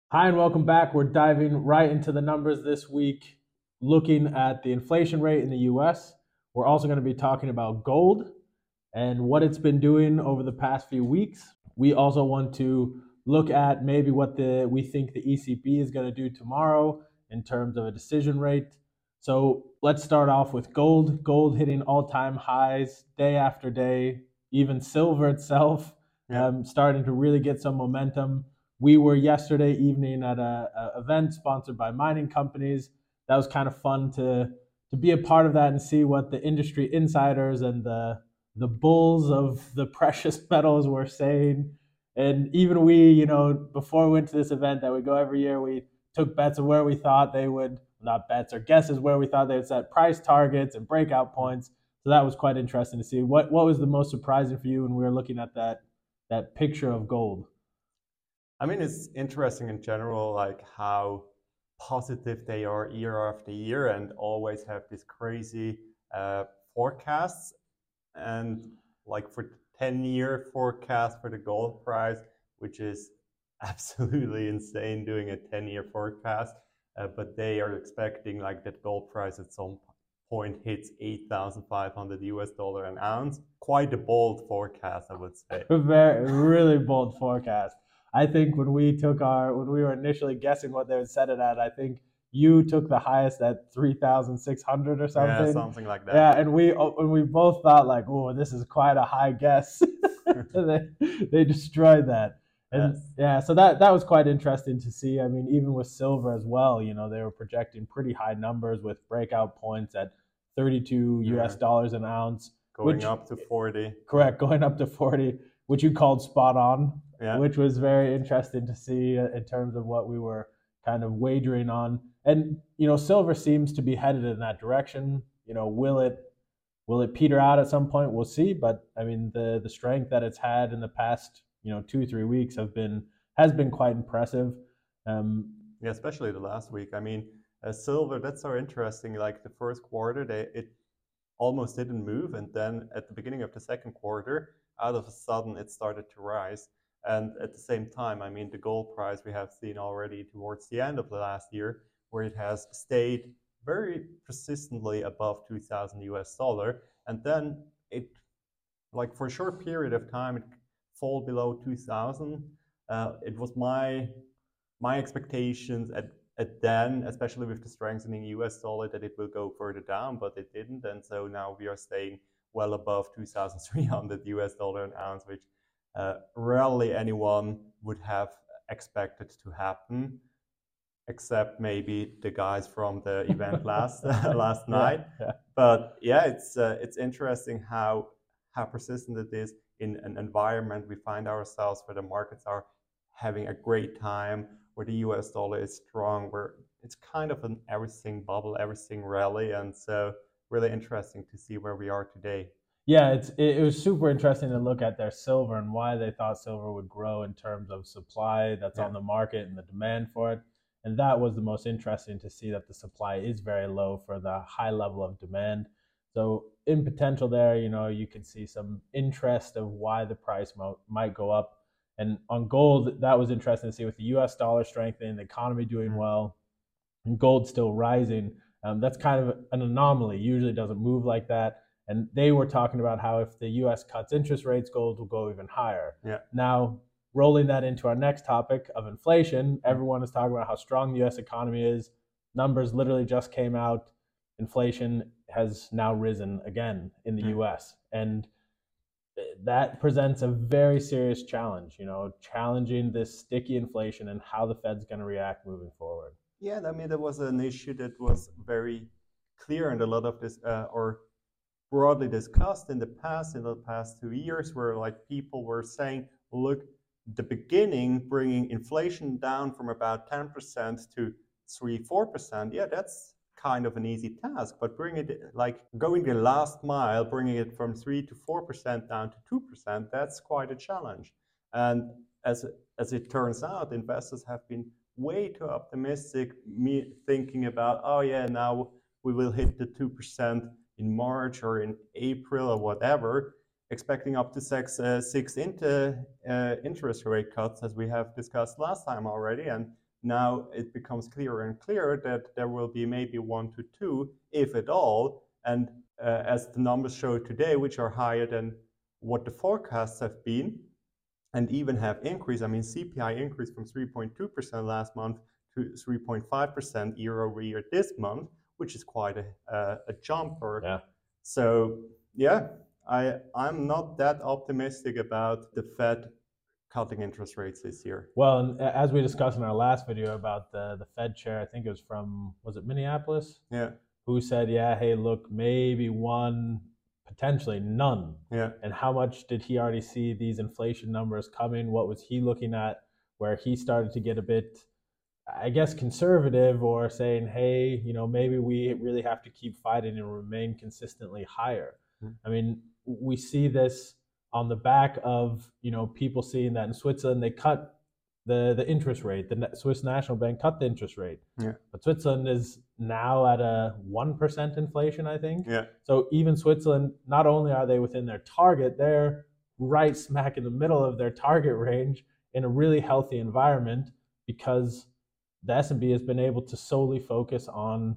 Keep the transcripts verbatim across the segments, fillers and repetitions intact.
Hi, and welcome back. We're diving right into the numbers this week, looking at the inflation rate in the U S. We're also going to be talking about gold and what it's been doing over the past few weeks. We also want to look at maybe what the we think the E C B is going to do tomorrow in terms of a decision rate. So let's start off with gold. Gold hitting all-time highs day after day. Even silver itself Yeah, um, starting to really get some momentum. We were yesterday evening at a, a event sponsored by mining companies. That was kind of fun to to be a part of that and see what the industry insiders and the the bulls of the precious metals were saying. And even we, you know, before we went to this event that we go every year, we took bets of where we thought they would, not bets or guesses where we thought they would set price targets and breakout points. So that was quite interesting to see. What what was the most surprising for you when we were looking at that that picture of gold? I mean, it's interesting in general, like how positive they are year after year and always have these crazy uh, forecasts. And like for ten year forecast for the gold price, which is absolutely insane doing a ten year forecast. Uh, but they are expecting like that gold price at some point hits eight thousand five hundred U S dollar an ounce. Quite a bold forecast, I would say. Very really bold forecast. I think when we took our when we were initially guessing what they would set it at, I think you took the highest at three thousand six hundred or Yeah, something. something like Yeah, that. and we and we both thought like, oh, this is quite a high guess. they they destroyed that. And Yes. yeah, so that that was quite interesting to see. I mean, even with silver as well, you know, they were projecting pretty high numbers with breakout points at thirty-two U S Yeah. dollars an ounce, Going which up to forty. Yeah. correct, going up to forty, which you called spot on, Yeah. which was very interesting to see in terms of what we were kind of wagering on. And you know, silver seems to be headed in that direction. You know, will it will it peter out at some point? We'll see. But I mean, the the strength that it's had in the past, you know, two three weeks have been has been quite impressive. Um, Yeah, especially the last week. I mean, uh, silver, that's so interesting. Like the first quarter, they it almost didn't move. And then at the beginning of the second quarter, out of a sudden, it started to rise. And at the same time, I mean, the gold price we have seen already towards the end of the last year, where it has stayed very persistently above two thousand U S dollar. And then it, like for a short period of time, it fall below two thousand. Uh, it was my my expectations at at then, especially with the strengthening U S dollar, that it will go further down, but it didn't, and so now we are staying well above two thousand three hundred U S dollar an ounce, which uh, rarely anyone would have expected to happen, except maybe the guys from the event last last yeah, night. yeah. But yeah, it's uh, it's interesting how how persistent it is in an environment we find ourselves where the markets are having a great time, where the U S dollar is strong, where it's kind of an everything bubble, everything rally, and so really interesting to see where we are today. Yeah, it's it, it was super interesting to look at their silver and why they thought silver would grow in terms of supply that's Yeah. on the market and the demand for it. And that was the most interesting to see that the supply is very low for the high level of demand. So in potential there, you know, you can see some interest of why the price mo- might go up. And on gold, that was interesting to see with the U S dollar strengthening, the economy doing Mm. well, and gold still rising. Um, that's kind of an anomaly. Usually it doesn't move like that. And they were talking about how if the U S cuts interest rates, gold will go even higher. Yeah. Now, rolling that into our next topic of inflation, Mm. everyone is talking about how strong the U S economy is. Numbers literally just came out. Inflation has now risen again in the Mm. U S. And that presents a very serious challenge, you know, challenging this sticky inflation and how the Fed's going to react moving forward. Yeah, I mean, that was an issue that was very clear, and a lot of this, uh, or broadly discussed in the past, in the past two years, where like people were saying, look, the beginning bringing inflation down from about ten percent to three, four percent, yeah, that's kind of an easy task. But bring it like going the last mile, bringing it from three to four percent down to two percent, that's quite a challenge. And as as it turns out, investors have been way too optimistic, me thinking about, oh yeah, now we will hit the two percent in March or in April or whatever, expecting up to six, uh, six into, uh, interest rate cuts, as we have discussed last time already. And now it becomes clearer and clearer that there will be maybe one to two, if at all. And uh, as the numbers show today, which are higher than what the forecasts have been, and even have increased. I mean, C P I increased from three point two percent last month to three point five percent year over year this month, which is quite a, uh, a jump. Or, yeah. So, yeah, I, I'm not that optimistic about the Fed cutting interest rates this year. Well, and as we discussed in our last video about the, the Fed chair, I think it was from, was it Minneapolis? Yeah. Who said, yeah, hey, look, maybe one, potentially none. Yeah. And how much did he already see these inflation numbers coming? What was he looking at where he started to get a bit, I guess, conservative, or saying, hey, you know, maybe we really have to keep fighting and remain consistently higher. Mm-hmm. I mean, we see this on the back of, you know, people seeing that in Switzerland, they cut the, the interest rate. The Swiss National Bank cut the interest rate. Yeah. But Switzerland is now at a one percent inflation, I think. Yeah. So even Switzerland, not only are they within their target, they're right smack in the middle of their target range in a really healthy environment, because the S and P has been able to solely focus on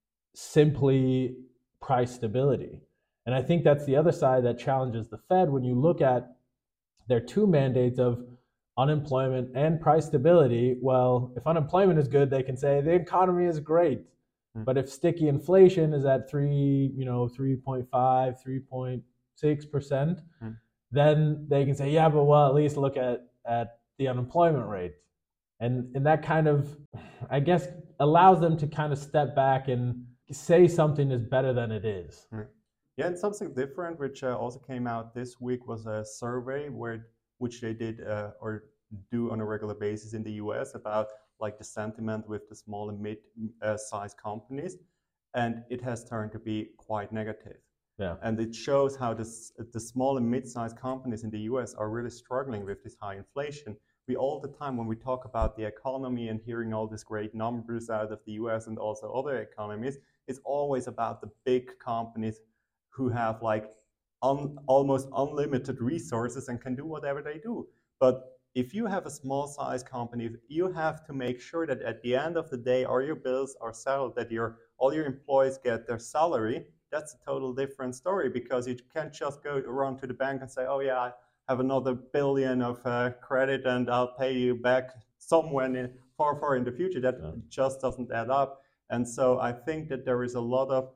simply price stability. And I think that's the other side that challenges the Fed. When you look at their two mandates of unemployment and price stability, well, if unemployment is good, they can say the economy is great. Mm. But if sticky inflation is at three, you know, three point five, three point six percent, mm. then they can say, yeah, but well, at least look at, at the unemployment rate. And, and that kind of, I guess, allows them to kind of step back and say something is better than it is. Mm. Yeah, and something different, which uh, also came out this week, was a survey where which they did uh, or do on a regular basis in the U S about like the sentiment with the small and mid-sized uh, companies, and it has turned to be quite negative. Yeah. And it shows how this, the small and mid-sized companies in the U S are really struggling with this high inflation. We all the time, when we talk about the economy and hearing all these great numbers out of the U S and also other economies, it's always about the big companies who have like un, almost unlimited resources and can do whatever they do. But if you have a small size company, you have to make sure that at the end of the day, all your bills are settled, that your all your employees get their salary. That's a total different story, because you can't just go around to the bank and say, oh yeah, I have another billion of uh, credit and I'll pay you back somewhere in, far, far in the future. That yeah. just doesn't add up. And so I think that there is a lot of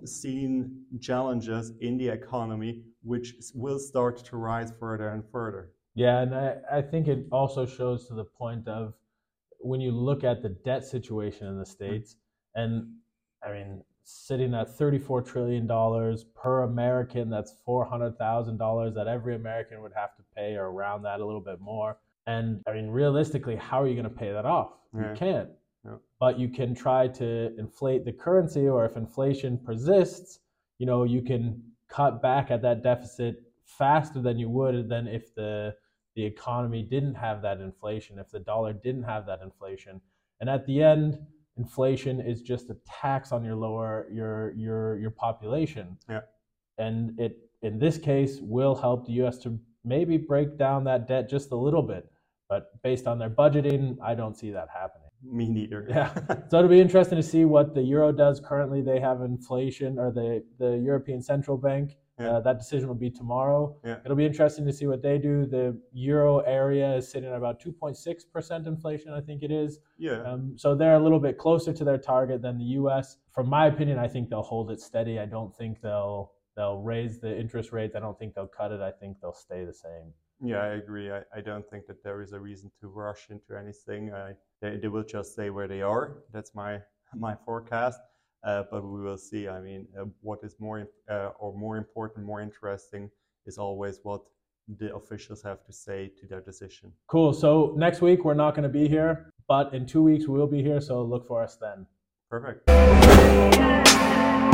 unseen challenges in the economy, which will start to rise further and further. Yeah, and I, I think it also shows to the point of when you look at the debt situation in the States, mm-hmm. and I mean, sitting at thirty-four trillion dollars per American, that's four hundred thousand dollars that every American would have to pay, or around that, a little bit more. And I mean, realistically, how are you going to pay that off? Yeah. You can't. Yeah. But you can try to inflate the currency, or if inflation persists, you know, you can cut back at that deficit faster than you would than if the the economy didn't have that inflation, if the dollar didn't have that inflation. And at the end, inflation is just a tax on your lower your your your population. Yeah. And it in this case will help the U S to maybe break down that debt just a little bit. But based on their budgeting, I don't see that happening. Me neither. Yeah. So it'll be interesting to see what the euro does. Currently, they have inflation, or the, the European Central Bank. Yeah. Uh, that decision will be tomorrow. Yeah. It'll be interesting to see what they do. The euro area is sitting at about two point six percent inflation, I think it is. Yeah. Um, so they're a little bit closer to their target than the U S. From my opinion, I think they'll hold it steady. I don't think they'll they'll raise the interest rates. I don't think they'll cut it. I think they'll stay the same. Yeah, I agree. I, I don't think that there is a reason to rush into anything. I, they, they will just stay where they are. That's my my forecast. Uh, but we will see. I mean, uh, what is more uh, or more important, more interesting is always what the officials have to say to their decision. Cool. So next week we're not going to be here, but in two weeks we will be here. So look for us then. Perfect.